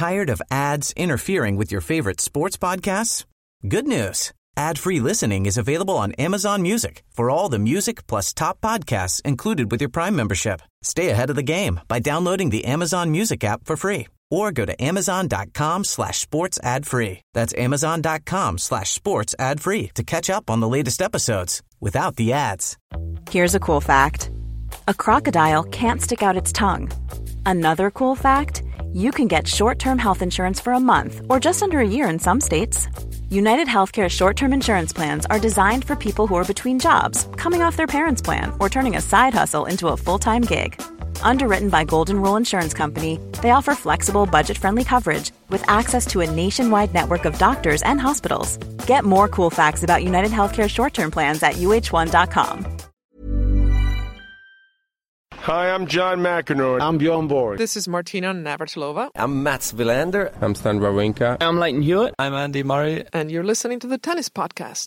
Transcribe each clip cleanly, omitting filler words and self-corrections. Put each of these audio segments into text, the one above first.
Tired of ads interfering with your favorite sports podcasts? Good news. Ad-free listening is available on Amazon Music for all the music plus top podcasts included with your Prime membership. Stay ahead of the game by downloading the Amazon Music app for free or go to amazon.com/sports ad free. That's amazon.com/sports ad free to catch up on the latest episodes without the ads. Here's a cool fact. A crocodile can't stick out its tongue. Another cool fact, you can get short-term health insurance for a month or just under a year in some states. United Healthcare short-term insurance plans are designed for people who are between jobs, coming off their parents' plan, or turning a side hustle into a full-time gig. Underwritten by Golden Rule Insurance Company, they offer flexible, budget-friendly coverage with access to a nationwide network of doctors and hospitals. Get more cool facts about United Healthcare short-term plans at uh1.com. Hi, I'm John McEnroe. I'm Bjorn Borg. This is Martina Navratilova. I'm Mats Wilander. I'm Stan Wawrinka. I'm Leighton Hewitt. I'm Andy Murray. And you're listening to the Tennis Podcast.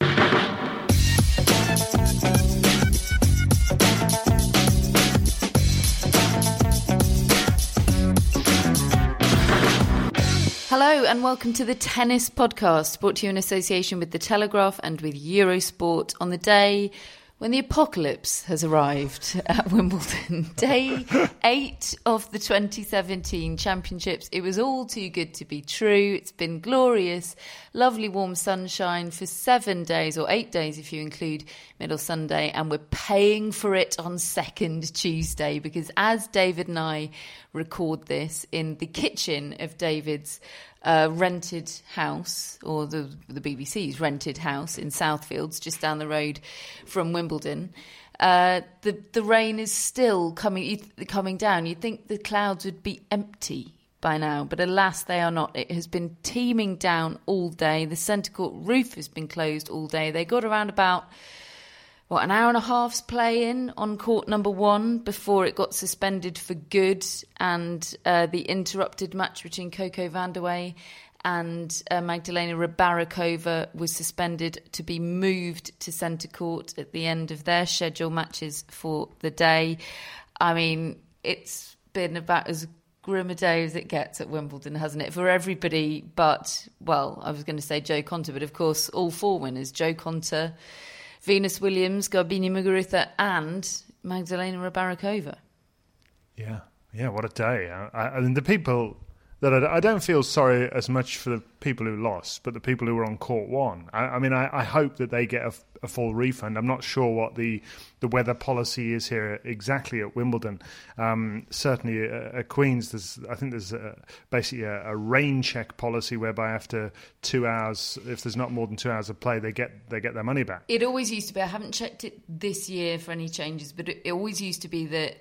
Hello and welcome to the Tennis Podcast, brought to you in association with The Telegraph and with Eurosport on the day when the apocalypse has arrived at Wimbledon. Day 8 of the 2017 championships. It was all too good to be true. It's been glorious, lovely warm sunshine for 7 days, or 8 days if you include Middle Sunday, and we're paying for it on Second Tuesday because as David and I record this in the kitchen of David's rented house, or the BBC's rented house in Southfields, just down the road from Wimbledon, the rain is still coming down. You'd think the clouds would be empty by now, but alas, they are not. It has been teeming down all day. The centre court roof has been closed all day. They got around about an hour and a half's play in on court number 1 before it got suspended for good, and the interrupted match between Coco Vandeweghe and Magdalena Rybarikova was suspended to be moved to centre court at the end of their scheduled matches for the day. I mean, it's been about as grim a day as it gets at Wimbledon, hasn't it? For everybody but, well, I was going to say Jo Konta, but of course all 4 winners, Jo Konta, Venus Williams, Garbine Muguruza and Magdalena Rybarikova. Yeah, what a day. I mean, the people that I don't feel sorry as much for the people who lost, but the people who were on court 1. I hope that they get a full refund. I'm not sure what the weather policy is here exactly at Wimbledon. Certainly at Queen's, I think there's basically a rain check policy whereby after 2 hours, if there's not more than 2 hours of play, they get their money back. It always used to be. I haven't checked it this year for any changes, but it always used to be that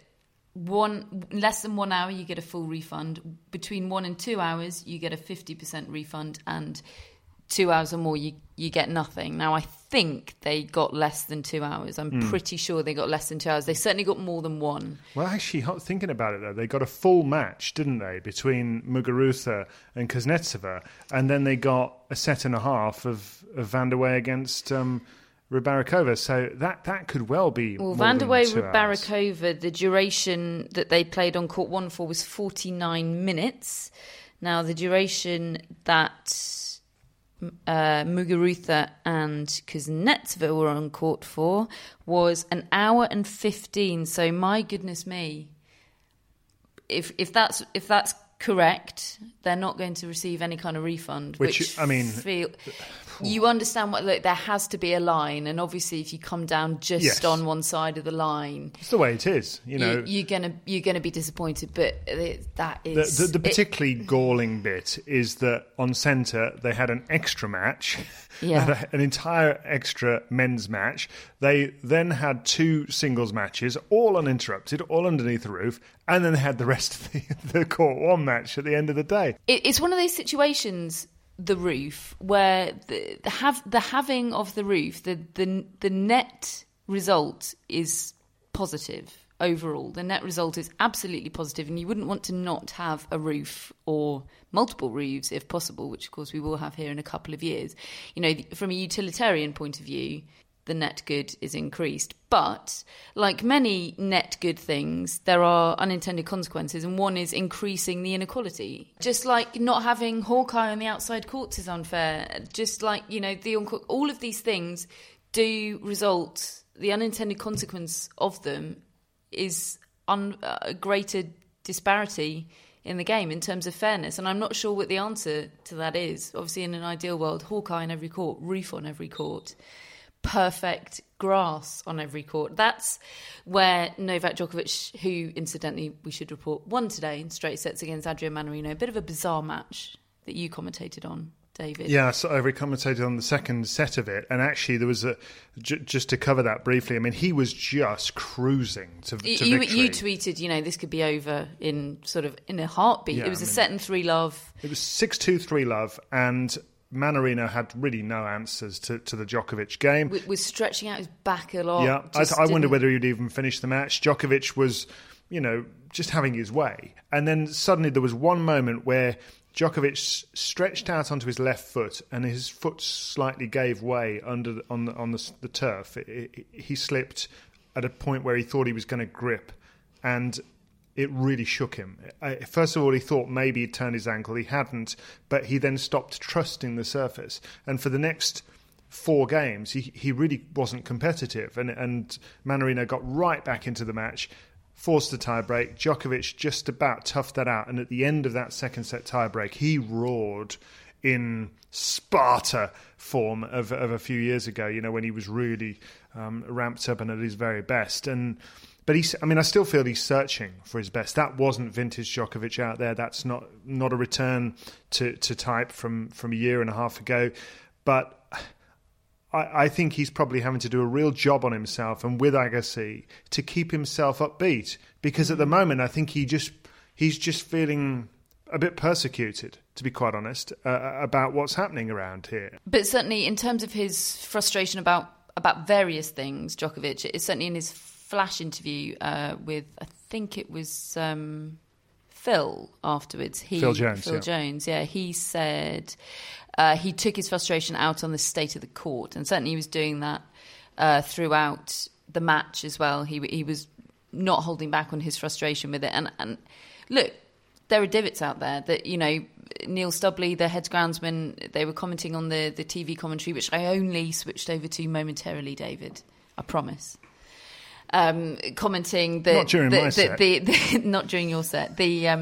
less than 1 hour you get a full refund. Between 1 and 2 hours you get a 50% refund, and 2 hours or more you get nothing. Now I think they got less than 2 hours. I'm pretty sure they got less than 2 hours. They certainly got more than 1. Well, actually, thinking about it though, they got a full match, didn't they, between Muguruza and Kuznetsova, and then they got a set and a half of Vandeweghe against Rybarikova, so that could well be more Vandeweghe than 2 hours. Rybarikova, the duration that they played on court 1 for was 49 minutes. Now the duration that Muguruza and Kuznetsova were on court for was 1 hour and 15. So my goodness me, if that's correct, they're not going to receive any kind of refund. Which I mean, you understand what? Look, there has to be a line, and obviously, if you come down just on one side of the line, it's the way it is. You know, you're gonna be disappointed. But that is the particularly galling bit is that on centre they had an extra match, an entire extra men's match. They then had 2 singles matches, all uninterrupted, all underneath the roof, and then they had the rest of the court 1 match at the end of the day. It's one of those situations, the roof, where the having of the roof, the net result is positive overall. The net result is absolutely positive, and you wouldn't want to not have a roof or multiple roofs if possible, which of course we will have here in a couple of years. You know, from a utilitarian point of view, the net good is increased. But like many net good things, there are unintended consequences, and one is increasing the inequality. Just like not having Hawkeye on the outside courts is unfair. Just like, all of these things do result, the unintended consequence of them is a greater disparity in the game in terms of fairness. And I'm not sure what the answer to that is. Obviously, in an ideal world, Hawkeye on every court, roof on every court, perfect grass on every court. That's where Novak Djokovic, who incidentally we should report won today in straight sets against Adrian Manarino, a bit of a bizarre match that you commentated on, David. Yeah, so I commentated on the second set of it, and actually there was just to cover that briefly, I mean, he was just cruising to victory. You tweeted, this could be over in a heartbeat. Yeah, it was a set and 3-love. It was 6-2, 3-love, and Manarino had really no answers to the Djokovic game. Was stretching out his back a lot. Yeah, I wonder whether he'd even finish the match. Djokovic was, just having his way. And then suddenly there was one moment where Djokovic stretched out onto his left foot and his foot slightly gave way on the turf. He slipped at a point where he thought he was going to grip, and it really shook him. First of all, he thought maybe he'd turned his ankle. He hadn't, but he then stopped trusting the surface. And for the next 4 games, he really wasn't competitive. And Manarino got right back into the match, forced a tie-break. Djokovic just about toughed that out. And at the end of that second set tie-break, he roared in Sparta form of a few years ago, when he was really ramped up and at his very best. But I still feel he's searching for his best. That wasn't vintage Djokovic out there. That's not a return to type from a year and a half ago. But I think he's probably having to do a real job on himself and with Agassi to keep himself upbeat. Because at the moment, I think he's just feeling a bit persecuted, to be quite honest, about what's happening around here. But certainly in terms of his frustration about various things, Djokovic, it's certainly in his flash interview with, I think it was Phil afterwards. Phil Jones. Jones, yeah. He said he took his frustration out on the state of the court, and certainly he was doing that throughout the match as well. He was not holding back on his frustration with it. And look, there are divots out there that, Neil Stubley, the head groundsman, they were commenting on the TV commentary, which I only switched over to momentarily, David. I promise. Commenting that not during my set. Not during your set.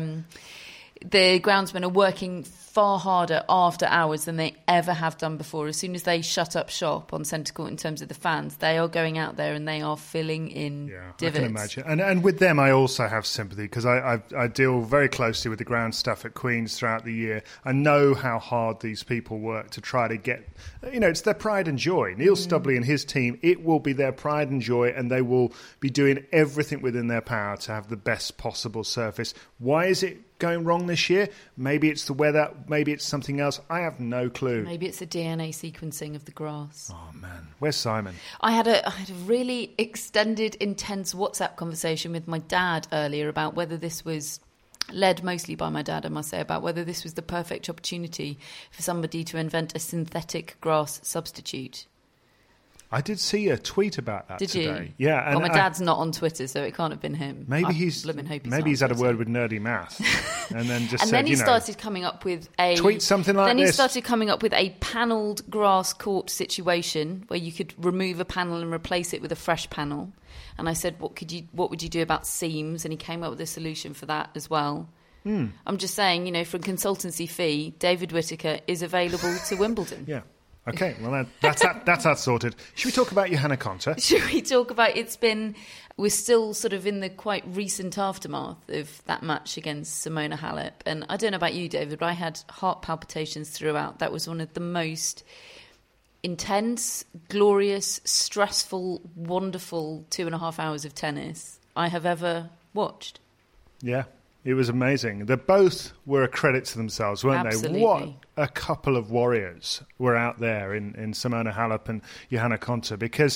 The groundsmen are working far harder after hours than they ever have done before. As soon as they shut up shop on centre court in terms of the fans, they are going out there and they are filling in divots. I can imagine. And with them, I also have sympathy because I deal very closely with the ground staff at Queen's throughout the year. I know how hard these people work to try to get, it's their pride and joy. Neil Stubley and his team, it will be their pride and joy, and they will be doing everything within their power to have the best possible surface. Why is it going wrong this year? Maybe it's the weather, maybe it's something else. I have no clue. Maybe it's the DNA sequencing of the grass. Oh man, where's Simon? I had a really extended, intense WhatsApp conversation with my dad earlier about whether this was, led mostly by my dad, I must say, about whether this was the perfect opportunity for somebody to invent a synthetic grass substitute. I did see a tweet about that today. Did you? Yeah. And my dad's not on Twitter, so it can't have been him. Maybe he's had a word with Nerdy Math, and then just then he started coming up with a tweet something like this. Then he started coming up with a panelled grass court situation where you could remove a panel and replace it with a fresh panel. And I said, what would you do about seams? And he came up with a solution for that as well. I'm just saying, for a consultancy fee, David Whittaker is available to Wimbledon. Yeah. Okay, well, that's that sorted. Should we talk about Johanna Konta? Should we talk about, we're still sort of in the quite recent aftermath of that match against Simona Halep. And I don't know about you, David, but I had heart palpitations throughout. That was one of the most intense, glorious, stressful, wonderful 2.5 hours of tennis I have ever watched. Yeah. It was amazing. They both were a credit to themselves, weren't Absolutely. they? What a couple of warriors were out there in Simona Halep and Johanna Konta, because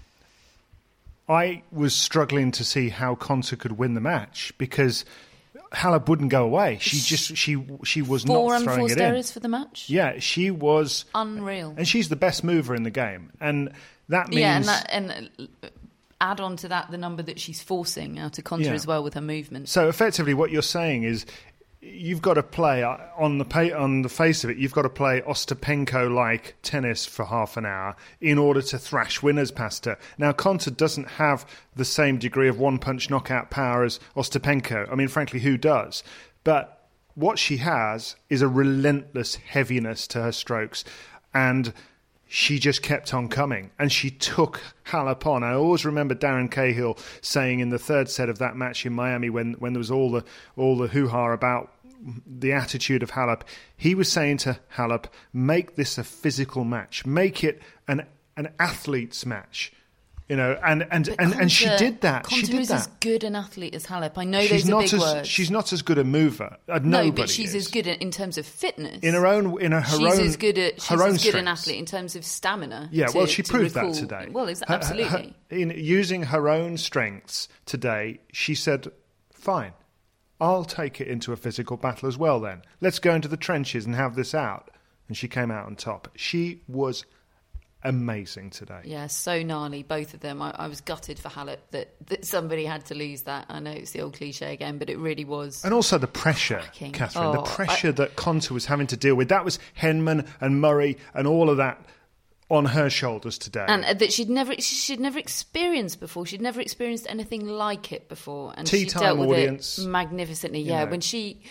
I was struggling to see how Konta could win the match because Halep wouldn't go away. She was not throwing it in. 4 errors for the match? Yeah, she was unreal. And she's the best mover in the game. And That means... Yeah, and add on to that the number that she's forcing out of Konta as well with her movement. So effectively what you're saying is you've got to play, on the face of it, you've got to play Ostapenko-like tennis for half an hour in order to thrash winners past her. Now, Konta doesn't have the same degree of one-punch knockout power as Ostapenko. I mean, frankly, who does? But what she has is a relentless heaviness to her strokes, and she just kept on coming, and she took Halep on. I always remember Darren Cahill saying in the third set of that match in Miami when there was all the hoo-ha about the attitude of Halep, he was saying to Halep, make this a physical match, make it an athlete's match. You know, and she did that. Konta she did is that. as good an athlete as Halep. I know those are big words. She's not as good a mover. No, but she's as good in terms of fitness. She's as good an athlete in terms of stamina. Yeah, she proved that today. Well, absolutely. In using her own strengths today, she said, "Fine, I'll take it into a physical battle as well. Then let's go into the trenches and have this out." And she came out on top. She was amazing today. Yeah, so gnarly, both of them. I was gutted for Halep that somebody had to lose that. I know it's the old cliche again, but it really was. And also the pressure, Catherine, the pressure that Konta was having to deal with. That was Henman and Murray and all of that on her shoulders today. And that she'd never experienced before. She'd never experienced anything like it before. And she dealt with it magnificently. Yeah, when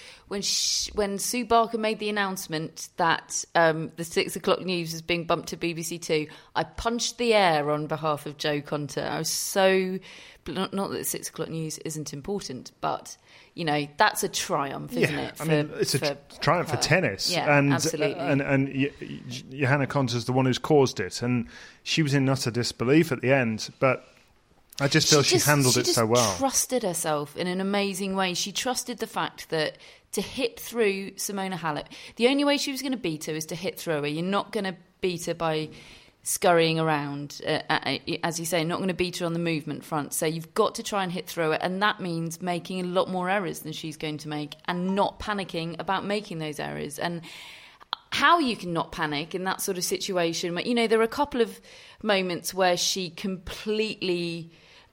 Sue Barker made the announcement that the 6 o'clock news was being bumped to BBC Two, I punched the air on behalf of Jo Konta. I was so... Not that 6 o'clock news isn't important, but... You know, that's a triumph, isn't it? I mean, it's a triumph for tennis. Yeah, absolutely. And Johanna Konta's the one who's caused it. And she was in utter disbelief at the end. But I just feel she handled it so well. She trusted herself in an amazing way. She trusted the fact that to hit through Simona Halep, the only way she was going to beat her is to hit through her. You're not going to beat her by scurrying around, as you say, not going to beat her on the movement front. So you've got to try and hit through it, and that means making a lot more errors than she's going to make and not panicking about making those errors. And how you can not panic in that sort of situation, you know, there are a couple of moments where she completely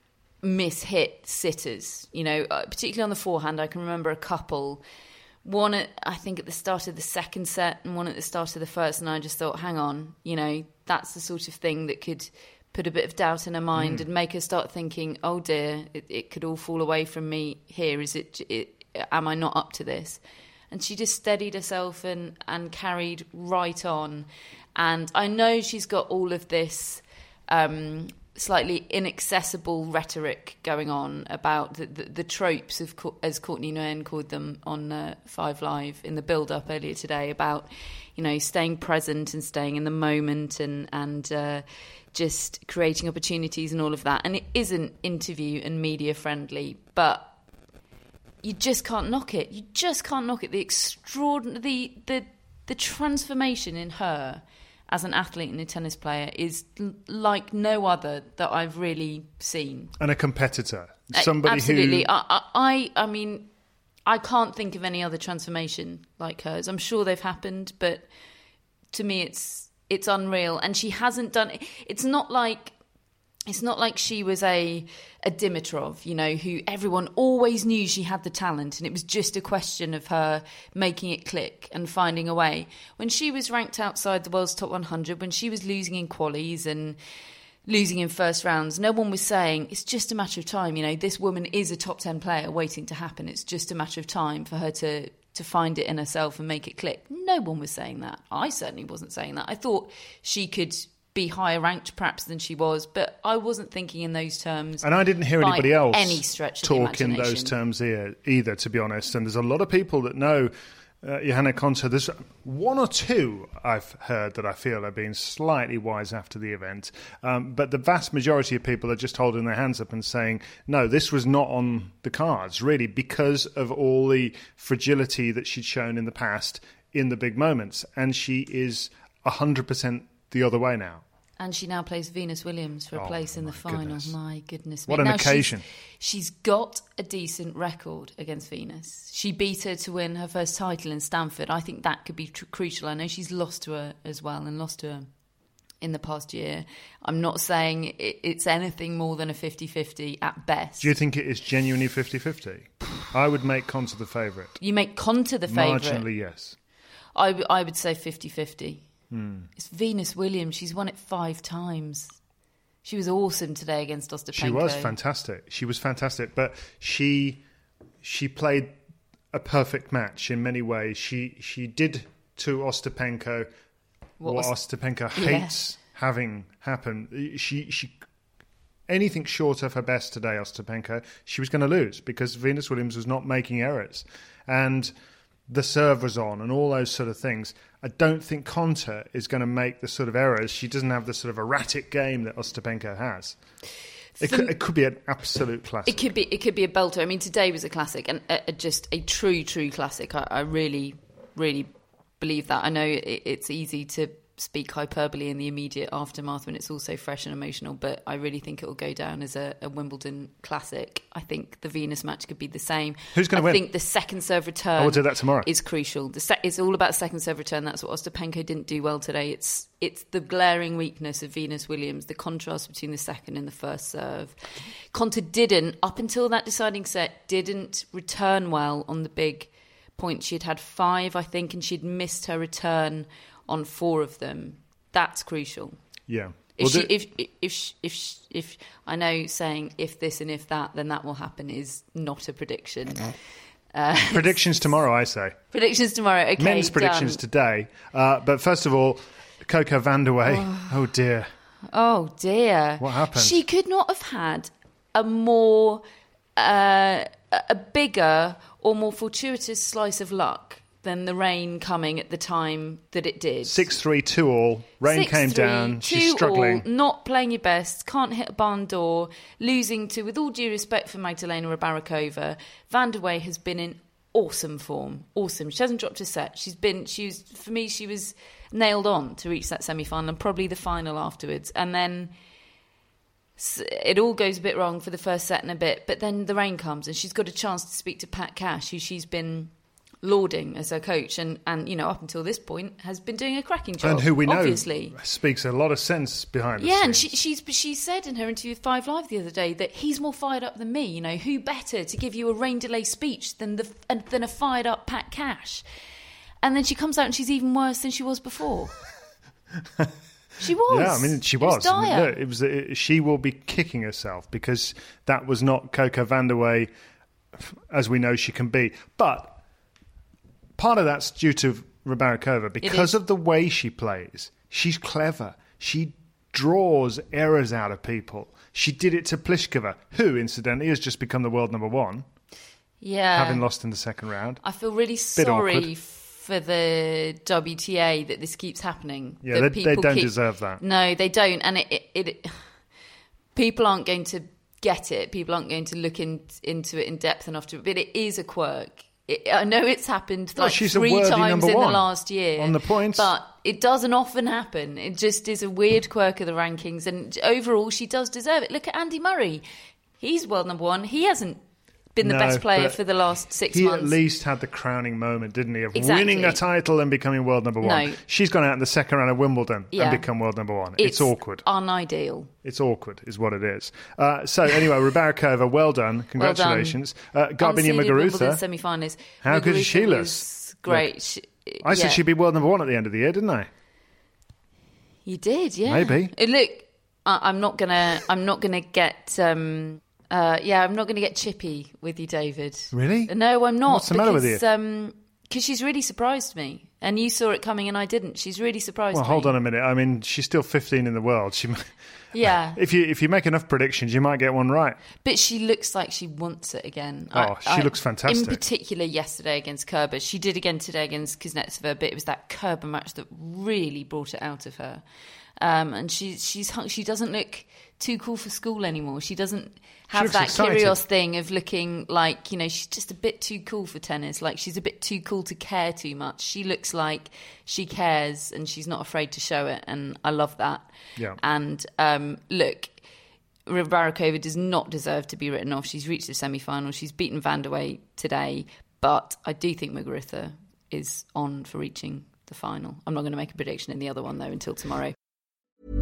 mishit sitters, you know, particularly on the forehand. I can remember a couple. One, I think, at the start of the second set and one at the start of the first, and I just thought, hang on, you know, that's the sort of thing that could put a bit of doubt in her mind and make her start thinking, oh dear, it could all fall away from me here. Am I not up to this? And she just steadied herself and carried right on. And I know she's got all of this slightly inaccessible rhetoric going on about the tropes of, as Courtney Nguyen called them on 5 Live in the build-up earlier today, about, you know, staying present and staying in the moment and just creating opportunities and all of that. And it isn't interview and media friendly, but you just can't knock it. You just can't knock it. The extraordinary, the transformation in her as an athlete and a tennis player is like no other that I've really seen. And a competitor. Somebody absolutely. who... I mean, I can't think of any other transformation like hers. I'm sure they've happened, but to me it's unreal. And she hasn't done... It's not like she was a Dimitrov, you know, who everyone always knew she had the talent, and it was just a question of her making it click and finding a way. When she was ranked outside the world's top 100, when she was losing in qualies and losing in first rounds, no one was saying, it's just a matter of time, you know, this woman is a top 10 player waiting to happen. It's just a matter of time for her to find it in herself and make it click. No one was saying that. I certainly wasn't saying that. I thought she could be higher ranked perhaps than she was, but I wasn't thinking in those terms. And I didn't hear anybody else any stretch talk in those terms either, to be honest. And there's a lot of people that know Johanna Konta. There's one or two I've heard that I feel are being slightly wise after the event, but the vast majority of people are just holding their hands up and saying, no, this was not on the cards, really, because of all the fragility that she'd shown in the past in the big moments. And she is 100% the other way now. And she now plays Venus Williams for a place in the final. Goodness. My goodness. What an occasion. She's got a decent record against Venus. She beat her to win her first title in Stanford. I think that could be crucial. I know she's lost to her as well, and lost to her in the past year. I'm not saying it's anything more than a 50-50 at best. Do you think it is genuinely 50-50? I would make Konta the favourite. You make Konta the favourite? Marginally, yes. I would say 50-50. It's Venus Williams. She's won it 5 times. She was awesome today against Ostapenko. She was fantastic. But she played a perfect match in many ways. She did to Ostapenko what Ostapenko hates having happen. She anything short of her best today, Ostapenko, she was going to lose because Venus Williams was not making errors. And the serve was on and all those sort of things. I don't think Konta is going to make the sort of errors. She doesn't have the sort of erratic game that Ostapenko has. It could be an absolute classic. It could be a belter. I mean, today was a classic and just a true classic. I really, really believe that. I know it's easy to speak hyperbole in the immediate aftermath when it's all so fresh and emotional, but I really think it will go down as a Wimbledon classic. I think the Venus match could be the same. Who's going to win? I think the second serve return we'll do that tomorrow. Is crucial. It's all about second serve return. That's what Ostapenko didn't do well today. It's the glaring weakness of Venus Williams, the contrast between the second and the first serve. Konta didn't, up until that deciding set, didn't return well on the big points. She'd had 5, I think, and she'd missed her return on 4 of them. That's crucial. Yeah. If I know saying if this and if that, then that will happen is not a prediction. Predictions tomorrow, I say. Predictions tomorrow. Okay. Men's predictions today. But first of all, Coco Vandeweghe. Oh dear. Oh dear. What happened? She could not have had a more a bigger or more fortuitous slice of luck than the rain coming at the time that it did. 6-3, 2-all. Rain came down. She's struggling. Not playing your best. Can't hit a barn door. Losing to, with all due respect for Magdalena Rybarikova, Vandeweghe has been in awesome form. Awesome. She hasn't dropped a set. For me, she was nailed on to reach that semi-final and probably the final afterwards. And then it all goes a bit wrong for the first set and a bit, but then the rain comes and she's got a chance to speak to Pat Cash, who she's been lauding as her coach and up until this point has been doing a cracking job. And who we know obviously speaks a lot of sense behind the scenes. And she said in her interview with 5 Live the other day that he's more fired up than me. Who better to give you a rain delay speech than a fired up Pat Cash? And then she comes out and she's even worse than she was before. She was. Yeah, I mean, she was. Dire. She will be kicking herself because that was not Coco Vandeweghe as we know she can be. But part of that's due to Rybarikova because of the way she plays. She's clever. She draws errors out of people. She did it to Pliskova, who, incidentally, has just become the world number 1. Yeah. Having lost in the second round. I feel really sorry for the WTA that this keeps happening. Yeah, they don't deserve that. No, they don't. And it people aren't going to get it. People aren't going to look into it in depth enough to... But it is a quirk. I know it's happened she's 3 times in the last year. On the points. But it doesn't often happen. It just is a weird quirk of the rankings. And overall, she does deserve it. Look at Andy Murray. He's world number 1. He hasn't been the best player for the last 6 months. He at least had the crowning moment, didn't he, of winning a title and becoming world number 1. No. She's gone out in the second round of Wimbledon and become world number 1. It's awkward. Unideal. It's awkward, is what it is. So anyway, Rybarikova, well done. Congratulations. Garbiñe Muguruza. Semi-finals. How good is she look? Great. I said she'd be world number 1 at the end of the year, didn't I? You did, yeah. Maybe. Look, I'm not gonna get. I'm not going to get chippy with you, David. Really? No, I'm not. What's the matter with you? Because she's really surprised me. And you saw it coming and I didn't. She's really surprised me. Well, hold on a minute. I mean, she's still 15 in the world. Yeah. If you make enough predictions, you might get one right. But she looks like she wants it again. She looks fantastic. In particular, yesterday against Kerber. She did again today against Kuznetsova, but it was that Kerber match that really brought it out of her. And she doesn't look too cool for school anymore. She doesn't have that curious thing of looking like, she's just a bit too cool for tennis. Like she's a bit too cool to care too much. She looks like she cares and she's not afraid to show it. And I love that. Yeah. And look, Rybarikova does not deserve to be written off. She's reached the semi-final. She's beaten Vandeweghe today. But I do think Muguruza is on for reaching the final. I'm not going to make a prediction in the other one, though, until tomorrow.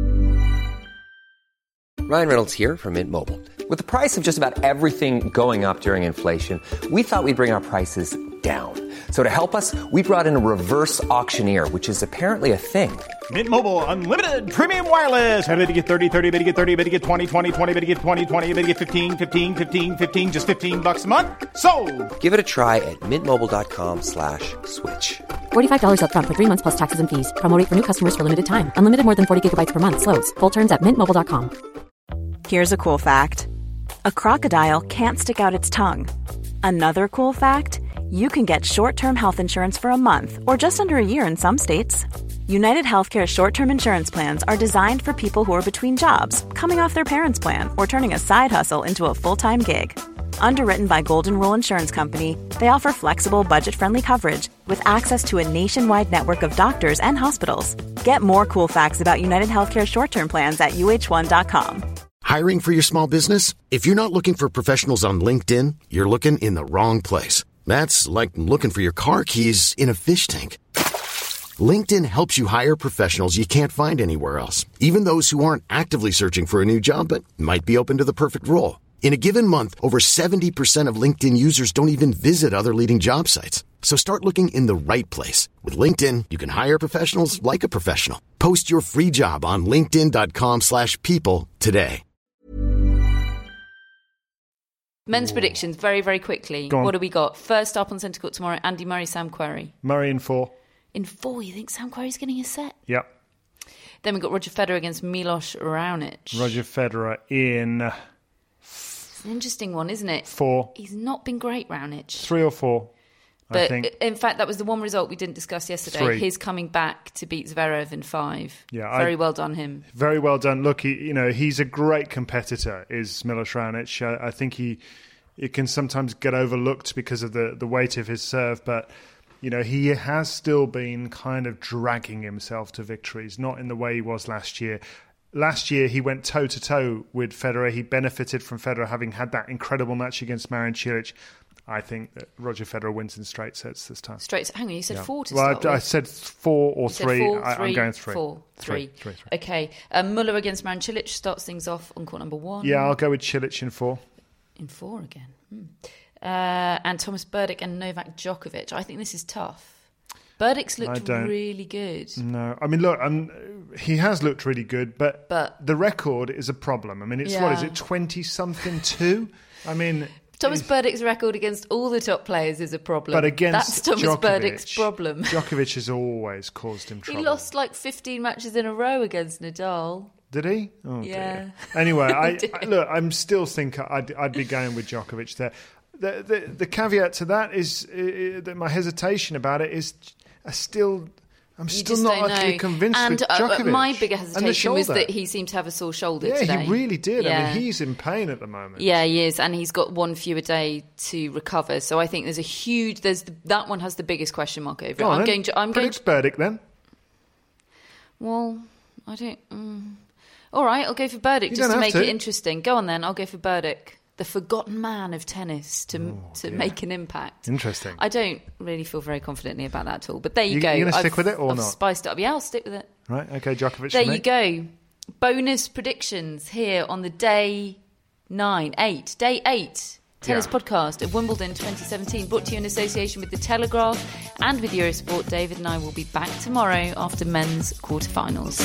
Ryan Reynolds here from Mint Mobile. With the price of just about everything going up during inflation, we thought we'd bring our prices down. So to help us, we brought in a reverse auctioneer, which is apparently a thing. Mint Mobile Unlimited Premium Wireless. How to get 30, 30, bit to get 30, bit to get 20, 20, 20, bit to get 20, 20, bit to get 15, 15, 15, 15, just $15 a month? Sold! Give it a try at mintmobile.com/switch. $45 up front for 3 months plus taxes and fees. Promo rate for new customers for limited time. Unlimited more than 40 gigabytes per month. Slows full terms at mintmobile.com. Here's a cool fact. A crocodile can't stick out its tongue. Another cool fact, you can get short-term health insurance for a month or just under a year in some states. United Healthcare short-term insurance plans are designed for people who are between jobs, coming off their parents' plan, or turning a side hustle into a full-time gig. Underwritten by Golden Rule Insurance Company, they offer flexible, budget-friendly coverage with access to a nationwide network of doctors and hospitals. Get more cool facts about United Healthcare short-term plans at uh1.com. Hiring for your small business? If you're not looking for professionals on LinkedIn, you're looking in the wrong place. That's like looking for your car keys in a fish tank. LinkedIn helps you hire professionals you can't find anywhere else, even those who aren't actively searching for a new job but might be open to the perfect role. In a given month, over 70% of LinkedIn users don't even visit other leading job sites. So start looking in the right place. With LinkedIn, you can hire professionals like a professional. Post your free job on linkedin.com/people today. Men's predictions, very, very quickly. What do we got? First up on centre court tomorrow, Andy Murray, Sam Querrey. Murray in 4. In 4, you think Sam Querrey's getting a set? Yep. Then we've got Roger Federer against Milos Raonic. Roger Federer in... It's an interesting one, isn't it? 4. He's not been great, Raonic. 3 or 4, but I think. In fact, that was the one result we didn't discuss yesterday. 3. His coming back to beat Zverev in 5. Yeah, very well done him. Very well done. Look, he's a great competitor, is Milos Raonic. I think it can sometimes get overlooked because of the weight of his serve, but he has still been kind of dragging himself to victories, not in the way he was last year. Last year, he went toe-to-toe with Federer. He benefited from Federer having had that incredible match against Marin Cilic. I think that Roger Federer wins in straight sets this time. Hang on, you said 4 to start with? I said 4 or 3. 4, 3. I'm going 3. 4, 3. 3. Okay. Muller against Marin Cilic starts things off on court number 1. Yeah, I'll go with Cilic in 4. In 4 again. And Thomas Berdych and Novak Djokovic. I think this is tough. Berdyk's looked really good. No. I mean, look, he has looked really good, but the record is a problem. I mean, it's what is it, 20-something 2? I mean... Thomas Berdyk's record against all the top players is a problem. But against that's Thomas Berdyk's problem. Djokovic has always caused him trouble. He lost like 15 matches in a row against Nadal. Did he? Oh, yeah. Dear. Anyway, I'm still think I'd be going with Djokovic there. The caveat to that is that my hesitation about it is I'm still not utterly convinced with Djokovic. My bigger hesitation was that he seemed to have a sore shoulder today. Yeah, he really did. Yeah. I mean, he's in pain at the moment. Yeah, he is, and he's got 1 fewer day to recover. So I think there's that one has the biggest question mark over it. I'm going to Berdych then. Well, I don't. All right, I'll go for Berdych just to make it interesting. Go on then, I'll go for Berdych. The forgotten man of tennis to make an impact. Interesting. I don't really feel very confidently about that at all. But there you go. You're going to stick with it or I've not? Spiced it up. Yeah, I'll stick with it. Right, okay, Djokovic. There you go. Bonus predictions here on the day 8 tennis podcast of Wimbledon 2017, brought to you in association with The Telegraph and with Eurosport. David and I will be back tomorrow after men's quarterfinals.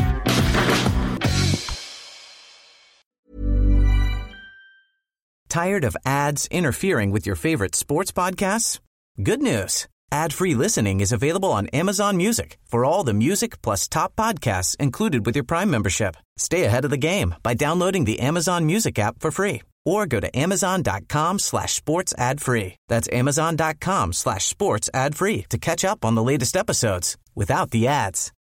Tired of ads interfering with your favorite sports podcasts? Good news. Ad-free listening is available on Amazon Music for all the music plus top podcasts included with your Prime membership. Stay ahead of the game by downloading the Amazon Music app for free or go to amazon.com/sports ad free. That's amazon.com/sports ad free to catch up on the latest episodes without the ads.